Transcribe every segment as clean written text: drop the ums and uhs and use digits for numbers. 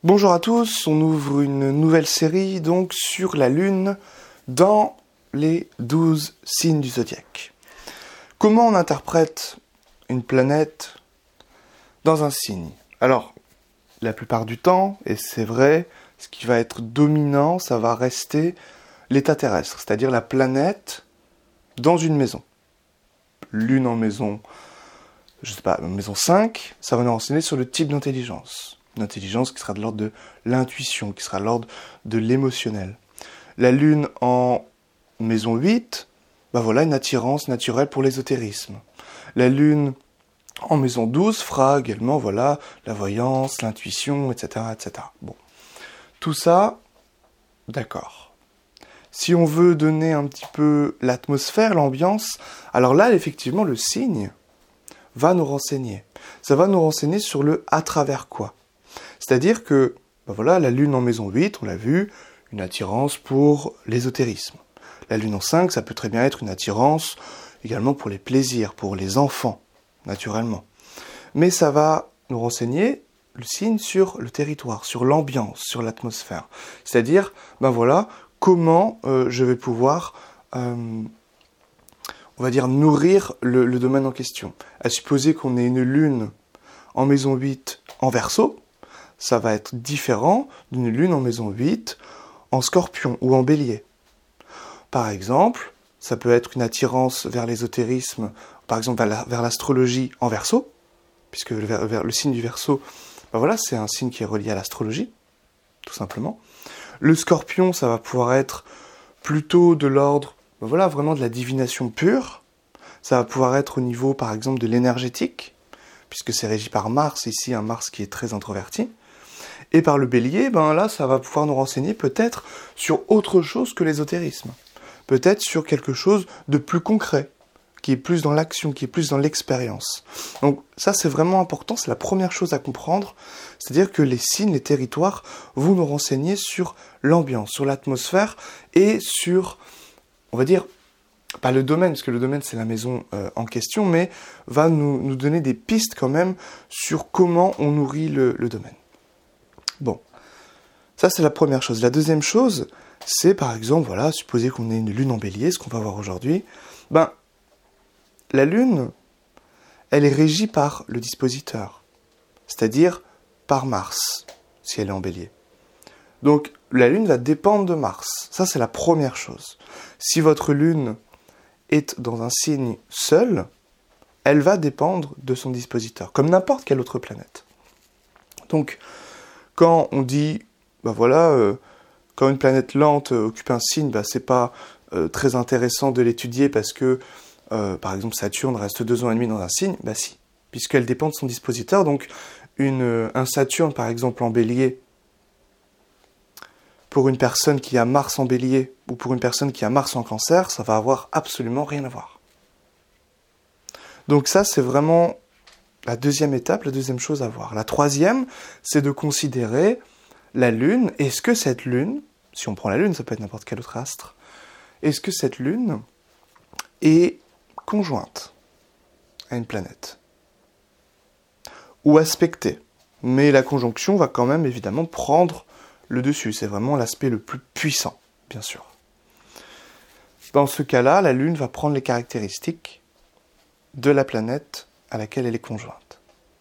Bonjour à tous, on ouvre une nouvelle série donc sur la Lune dans les 12 signes du zodiaque. Comment on interprète une planète dans un signe? Alors, la plupart du temps, et c'est vrai, ce qui va être dominant, ça va rester l'état terrestre, c'est-à-dire la planète dans une maison. Lune en maison, maison 5, ça va nous renseigner sur le type d'intelligence. Une intelligence qui sera de l'ordre de l'intuition, qui sera de l'ordre de l'émotionnel. La Lune en maison 8, une attirance naturelle pour l'ésotérisme. La Lune en maison 12 fera également, la voyance, l'intuition, etc., etc. Bon. Tout ça, d'accord. Si on veut donner un petit peu l'atmosphère, l'ambiance, alors là, effectivement, le signe va nous renseigner. Ça va nous renseigner sur le à travers quoi. C'est-à-dire que, la Lune en maison 8, on l'a vu, une attirance pour l'ésotérisme. La Lune en 5, ça peut très bien être une attirance également pour les plaisirs, pour les enfants, naturellement. Mais ça va nous renseigner, le signe, sur le territoire, sur l'ambiance, sur l'atmosphère. C'est-à-dire, comment je vais pouvoir, nourrir le domaine en question. À supposer qu'on ait une Lune en maison 8 en Verseau, ça va être différent d'une Lune en maison 8 en Scorpion ou en Bélier. Par exemple, ça peut être une attirance vers l'ésotérisme, par exemple vers l'astrologie en Verseau, puisque le signe du Verseau, c'est un signe qui est relié à l'astrologie, tout simplement. Le Scorpion, ça va pouvoir être plutôt de l'ordre, vraiment de la divination pure. Ça va pouvoir être au niveau, par exemple, de l'énergétique, puisque c'est régi par Mars, ici un Mars qui est très introverti. Et par le Bélier, là, ça va pouvoir nous renseigner peut-être sur autre chose que l'ésotérisme. Peut-être sur quelque chose de plus concret, qui est plus dans l'action, qui est plus dans l'expérience. Donc ça, c'est vraiment important, c'est la première chose à comprendre. C'est-à-dire que les signes, les territoires, vont nous renseigner sur l'ambiance, sur l'atmosphère et sur, pas le domaine, parce que le domaine, c'est la maison en question, mais va nous donner des pistes quand même sur comment on nourrit le domaine. Bon, ça c'est la première chose. La deuxième chose, c'est par exemple, supposer qu'on ait une Lune en Bélier, ce qu'on va voir aujourd'hui. La Lune, elle est régie par le dispositeur, c'est-à-dire par Mars, si elle est en Bélier. Donc, la Lune va dépendre de Mars. Ça, c'est la première chose. Si votre Lune est dans un signe seul, elle va dépendre de son dispositeur, comme n'importe quelle autre planète. Donc, quand on dit, quand une planète lente occupe un signe, c'est pas très intéressant de l'étudier parce que, par exemple, Saturne reste 2 ans et demi dans un signe, si, puisqu'elle dépend de son dispositeur. Donc, un Saturne, par exemple, en Bélier, pour une personne qui a Mars en Bélier ou pour une personne qui a Mars en Cancer, ça va avoir absolument rien à voir. Donc ça, c'est vraiment la deuxième étape, la deuxième chose à voir. La troisième, c'est de considérer la Lune. Est-ce que cette Lune, si on prend la Lune, ça peut être n'importe quel autre astre, est-ce que cette Lune est conjointe à une planète ou aspectée? Mais la conjonction va quand même évidemment prendre le dessus. C'est vraiment l'aspect le plus puissant, bien sûr. Dans ce cas-là, la Lune va prendre les caractéristiques de la planète à laquelle elle est conjointe.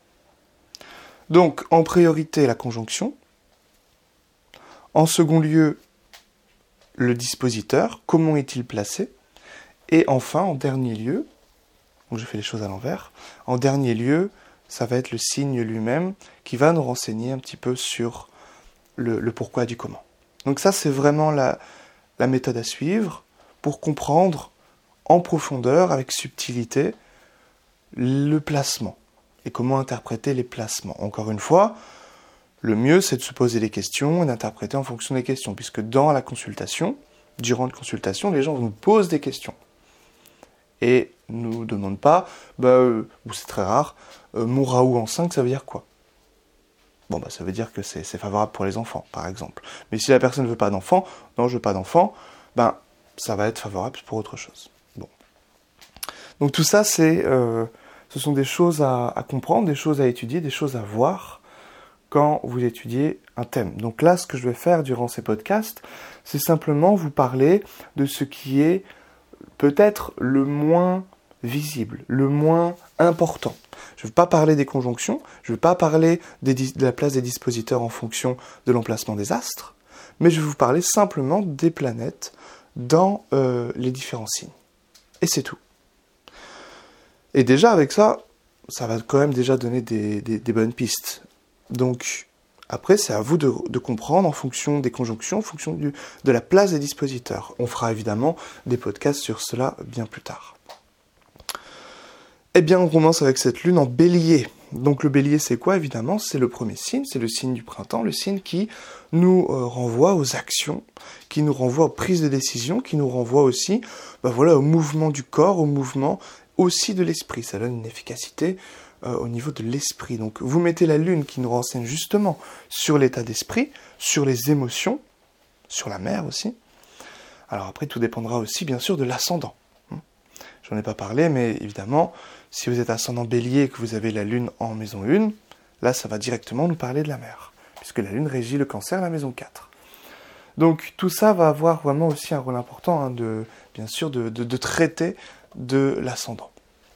Donc, en priorité, la conjonction. En second lieu, le dispositeur, comment est-il placé? Et enfin, en dernier lieu, donc je fais les choses à l'envers, en dernier lieu, ça va être le signe lui-même qui va nous renseigner un petit peu sur le pourquoi du comment. Donc ça, c'est vraiment la méthode à suivre pour comprendre en profondeur, avec subtilité, le placement et comment interpréter les placements. Encore une fois, le mieux c'est de se poser des questions et d'interpréter en fonction des questions, puisque dans la consultation, durant une consultation, les gens nous posent des questions et ne nous demandent pas, ou c'est très rare, mon Raoult en 5, ça veut dire quoi? Ça veut dire que c'est favorable pour les enfants, par exemple. Mais si la personne ne veut pas d'enfant, non, je veux pas d'enfant, ça va être favorable pour autre chose. Bon. Donc tout ça, ce sont des choses à comprendre, des choses à étudier, des choses à voir quand vous étudiez un thème. Donc là, ce que je vais faire durant ces podcasts, c'est simplement vous parler de ce qui est peut-être le moins visible, le moins important. Je ne vais pas parler des conjonctions, je ne vais pas parler de la place des dispositeurs en fonction de l'emplacement des astres, mais je vais vous parler simplement des planètes dans les différents signes. Et c'est tout. Et déjà avec ça, ça va quand même déjà donner des bonnes pistes. Donc après, c'est à vous de comprendre en fonction des conjonctions, en fonction de la place des dispositeurs. On fera évidemment des podcasts sur cela bien plus tard. Eh bien, on commence avec cette lune en bélier. Donc le bélier, c'est quoi évidemment? C'est le premier signe, c'est le signe du printemps, le signe qui nous renvoie aux actions, qui nous renvoie aux prises de décision, qui nous renvoie aussi au mouvement du corps, au mouvement aussi de l'esprit. Ça donne une efficacité au niveau de l'esprit. Donc vous mettez la lune qui nous renseigne justement sur l'état d'esprit, sur les émotions, sur la mer aussi. Alors après, tout dépendra aussi bien sûr de l'ascendant. J'en ai pas parlé, mais évidemment, si vous êtes ascendant bélier et que vous avez la lune en maison 1, là ça va directement nous parler de la mer, puisque la lune régit le cancer, la maison 4. Donc tout ça va avoir vraiment aussi un rôle important, de traiter de l'ascendant.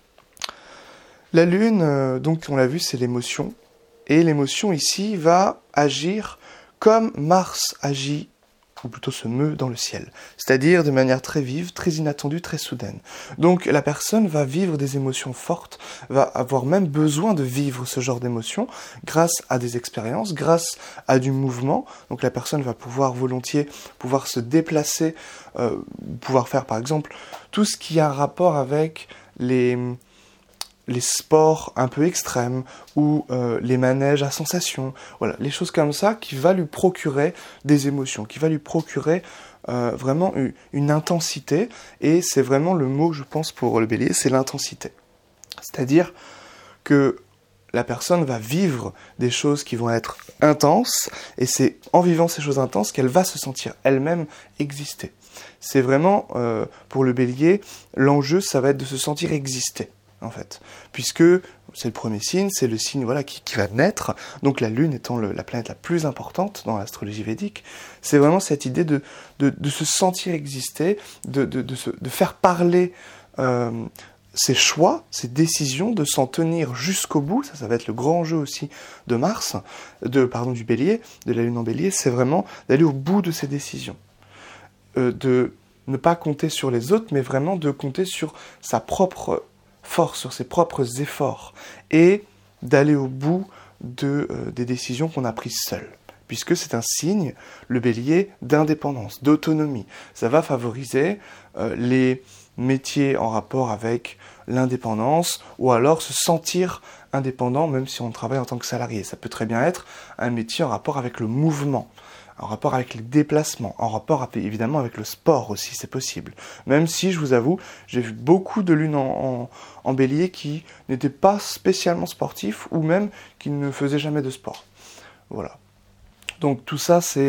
La lune, donc on l'a vu, c'est l'émotion, et l'émotion ici va agir comme Mars agit, ou plutôt se meut dans le ciel, c'est-à-dire de manière très vive, très inattendue, très soudaine. Donc la personne va vivre des émotions fortes, va avoir même besoin de vivre ce genre d'émotions grâce à des expériences, grâce à du mouvement. Donc la personne va pouvoir pouvoir se déplacer, pouvoir faire par exemple tout ce qui a un rapport avec les sports un peu extrêmes ou les manèges à sensations, voilà, les choses comme ça qui va lui procurer des émotions, qui va lui procurer vraiment une intensité, et c'est vraiment le mot, je pense, pour le bélier, c'est l'intensité. C'est-à-dire que la personne va vivre des choses qui vont être intenses, et c'est en vivant ces choses intenses qu'elle va se sentir elle-même exister. C'est vraiment, pour le bélier, l'enjeu, ça va être de se sentir exister, en fait, puisque c'est le premier signe, c'est le signe qui va naître, donc la lune étant la planète la plus importante dans l'astrologie védique, c'est vraiment cette idée de se sentir exister, de faire parler ses choix, ses décisions, de s'en tenir jusqu'au bout. Ça va être le grand enjeu aussi de du bélier, de la lune en bélier, c'est vraiment d'aller au bout de ses décisions, de ne pas compter sur les autres, mais vraiment de compter sur sa propre force, sur ses propres efforts, et d'aller au bout des décisions qu'on a prises seul. Puisque c'est un signe, le bélier, d'indépendance, d'autonomie. Ça va favoriser les métiers en rapport avec l'indépendance, ou alors se sentir indépendant même si on travaille en tant que salarié. Ça peut très bien être un métier en rapport avec le mouvement, en rapport avec les déplacements, en rapport évidemment avec le sport aussi, c'est possible. Même si, je vous avoue, j'ai vu beaucoup de lunes en bélier qui n'étaient pas spécialement sportifs, ou même qui ne faisaient jamais de sport. Voilà. Donc tout ça, c'est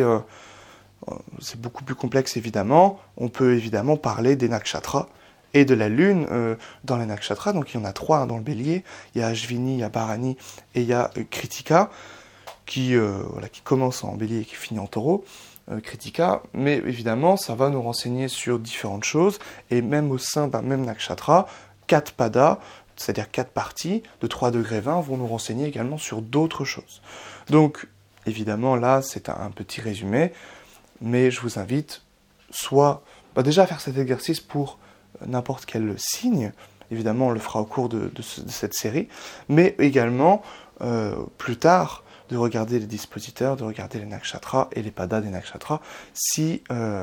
beaucoup plus complexe évidemment. On peut évidemment parler des nakshatras et de la lune dans les nakshatras. Donc il y en a 3 dans le bélier. Il y a Ashvini, il y a Bharani et il y a Kritika, qui commence en bélier et qui finit en taureau, Kritika, mais évidemment ça va nous renseigner sur différentes choses, et même au sein d'un même nakshatra, 4 padas, c'est-à-dire 4 parties de 3 degrés 20 vont nous renseigner également sur d'autres choses. Donc évidemment là c'est un petit résumé, mais je vous invite soit déjà à faire cet exercice pour n'importe quel signe, évidemment on le fera au cours de cette série, mais également plus tard de regarder les dispositeurs, de regarder les nakshatras et les padas des nakshatras. Si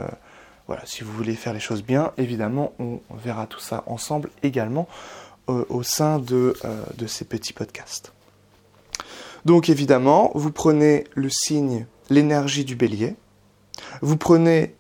vous voulez faire les choses bien, évidemment, on verra tout ça ensemble également au sein de ces petits podcasts. Donc évidemment, vous prenez le signe, l'énergie du bélier, vous prenez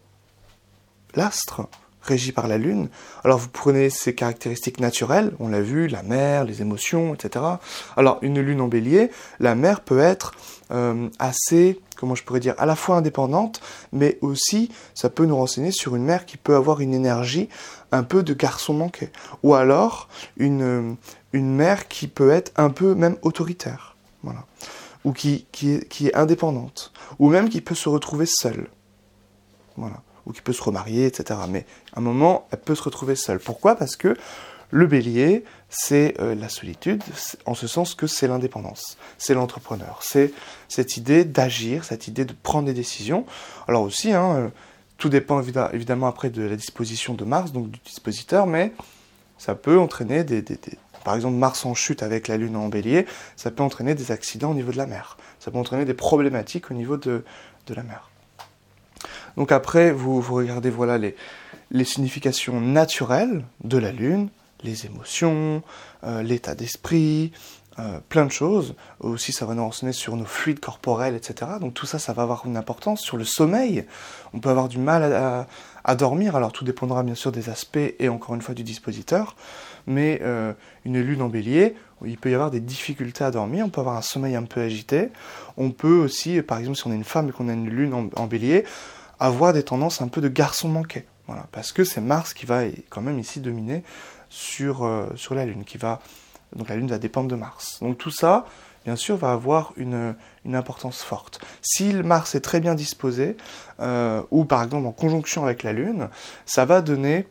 l'astre, régi par la lune. Alors vous prenez ses caractéristiques naturelles, on l'a vu, la mer, les émotions, etc. Alors une lune en bélier, la mer peut être assez, à la fois indépendante, mais aussi ça peut nous renseigner sur une mer qui peut avoir une énergie un peu de garçon manqué. Ou alors une mer qui peut être un peu même autoritaire. Voilà. ou qui est indépendante, ou même qui peut se retrouver seule. Voilà. Ou qui peut se remarier, etc. Mais à un moment, elle peut se retrouver seule. Pourquoi ? Parce que le bélier, c'est la solitude, en ce sens que c'est l'indépendance, c'est l'entrepreneur, c'est cette idée d'agir, cette idée de prendre des décisions. Alors aussi, tout dépend évidemment après de la disposition de Mars, donc du dispositeur, mais ça peut entraîner par exemple, Mars en chute avec la Lune en bélier, ça peut entraîner des accidents au niveau de la mer, ça peut entraîner des problématiques au niveau de la mer. Donc après, vous regardez voilà les significations naturelles de la Lune, les émotions, l'état d'esprit, plein de choses. Aussi, ça va nous renseigner sur nos fluides corporels, etc. Donc tout ça, ça va avoir une importance. Sur le sommeil, on peut avoir du mal à dormir. Alors tout dépendra bien sûr des aspects et encore une fois du dispositeur. Mais une lune en bélier, il peut y avoir des difficultés à dormir. On peut avoir un sommeil un peu agité. On peut aussi, par exemple, si on est une femme et qu'on a une lune en bélier, avoir des tendances un peu de garçon manqué. Voilà, parce que c'est Mars qui va quand même ici dominer sur la Lune, donc la Lune va dépendre de Mars. Donc tout ça, bien sûr, va avoir une importance forte. Si le Mars est très bien disposé, ou par exemple en conjonction avec la Lune, ça va donner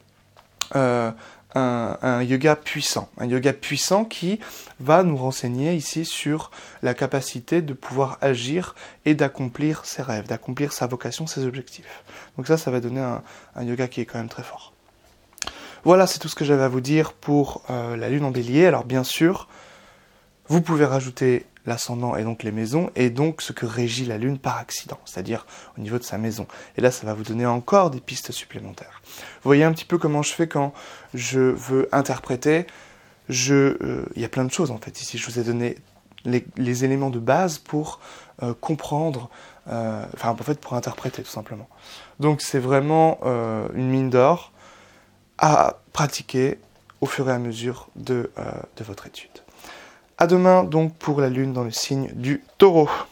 un yoga puissant qui va nous renseigner ici sur la capacité de pouvoir agir et d'accomplir ses rêves, d'accomplir sa vocation, ses objectifs. Donc ça va donner un yoga qui est quand même très fort. Voilà, c'est tout ce que j'avais à vous dire pour la Lune en bélier. Alors bien sûr, vous pouvez rajouter l'ascendant et donc les maisons, et donc ce que régit la Lune par accident, c'est-à-dire au niveau de sa maison. Et là, ça va vous donner encore des pistes supplémentaires. Vous voyez un petit peu comment je fais quand je veux interpréter. Il y a plein de choses en fait. Ici, je vous ai donné les éléments de base pour comprendre, en fait pour interpréter tout simplement. Donc c'est vraiment une mine d'or à pratiquer au fur et à mesure de votre étude. À demain donc pour la Lune dans le signe du Taureau.